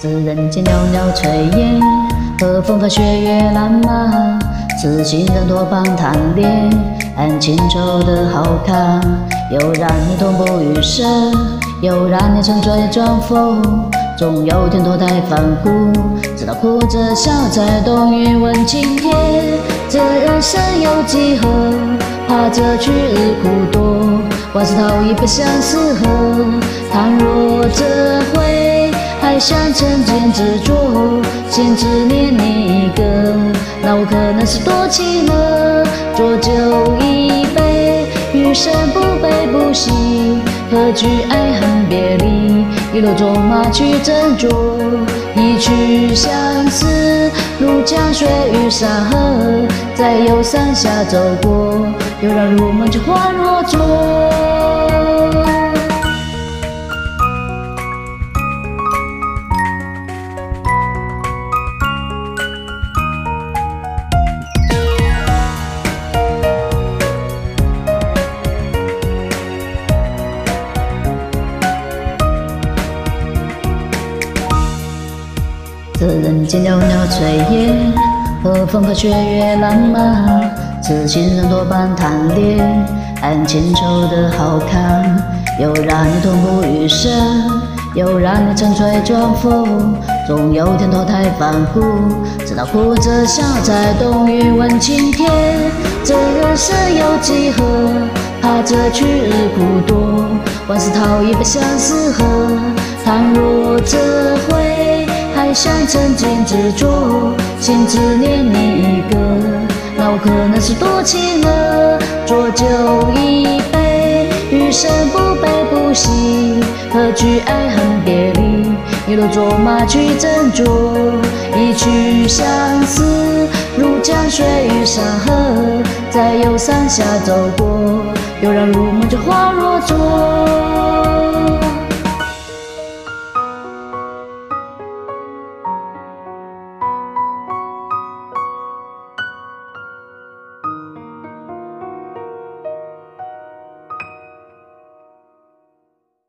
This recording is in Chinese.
自人间袅袅炊烟，和风花雪月烂漫。此情人多半贪恋，爱情愁得好看。又让你痛不欲生，又让你沉醉装疯。总有天脱胎反骨，直到哭着笑才懂欲问青天。这人生有几何？怕这去日苦多。万事逃逸不相思河。倘若这回还想曾经执着，心只念你一个，那我可能是多情了。浊酒一杯，余生不悲不喜，何惧爱恨别离？一路纵马去斟酌，一曲相思，如江水与山河，在忧伤下走过，又让入梦之花若着。这人间袅袅炊烟，和风花雪月烂漫。此情人多半贪恋，爱情愁得好看。又让你痛不欲生，又让你沉醉装疯。总有天脱胎反骨，直到哭着笑才懂欲问青天。这人生有几何？怕这去日苦多。万事逃逸不相思河。倘若这回还想曾经执着，心只念你一个，那我可能是多情了。浊酒一杯，余生不悲不喜，何惧爱恨别离？一路纵马去斟酌，一曲相思，如江水与山河，在忧伤下走过，又让入梦之花若着。